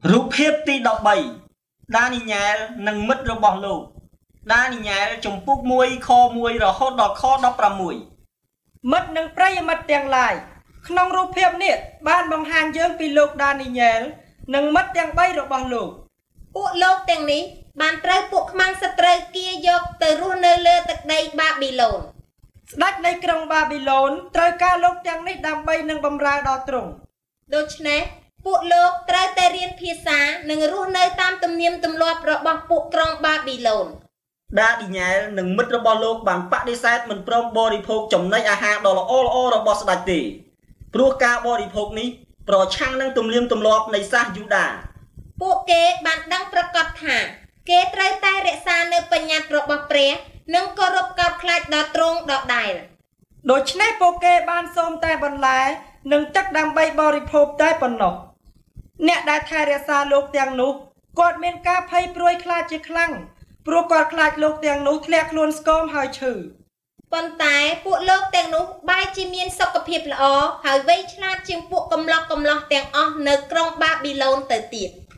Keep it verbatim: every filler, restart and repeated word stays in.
រូបភាពទីដប់បីដានីញ៉ែលនិងមិត្តរបស់លោកដានីញ៉ែលចំពុកមួយខមួយរហូតដល់ខដប់ប្រាំមួយមិត្តនិងប្រិយមិត្តទាំងឡាយក្នុងរូបភាពនេះបានបង្ហាញយើងពីលោកដានីញ៉ែលនិងមិត្តទាំងបីរបស់លោកពួកលោកទាំងនេះបានត្រូវពួកខ្មាំងសត្រូវគាយកទៅរស់នៅលើទឹកដីបាប៊ីឡូនស្ដេចនៃក្រុងបាប៊ីឡូនត្រូវការលោកទាំងនេះដើម្បីនឹងបម្រើដល់ទ្រង់ដូច្នេះពួកលោកត្រូវតែរៀនភាសានិងរស់នៅតាមទំនៀមទម្លាប់របស់ពួកក្រុងបាប៊ីឡូនដានីញ៉ែលនិងមិត្តរបស់លោកបានបដិសេធមិនព្រមបរិភោគចំណីអាហារដ៏ល្អល្អរបស់ស្ដេចទេព្រោះការបរិភោគនេះប្រឆាំងនឹងទំនៀមទម្លាប់នៃសាសយូដាពួកគេបានដឹងប្រកាសថាគេត្រូវតែរក្សានៅបញ្ញត្តិរបស់ព្រះនិងគោរពកោតខ្លាចដល់ទ្រង់ដដែលដូច្នេះពួកគេបានសូមតែបន្លែនិងទឹកដើម្បីបរិភោគតែប៉ុណ្ណោះអ្នកដែលថែរក្សាលោកទាំងនោះគាត់មានការភ័យព្រួយខ្លាចជាខ្លាំងព្រោះគាត់ខ្លាចលោកទាំងនោះធ្លាក់ខ្លួនស្គមហើយឈឺប៉ុន្តែពួកលោកទាំងនោះបែរជាមានសុខភាពល្អហើយវៃឆ្លាតជាងពួកកំឡោះកំឡោះទាំងអស់នៅក្រុងបាប៊ីឡូនទៅទៀត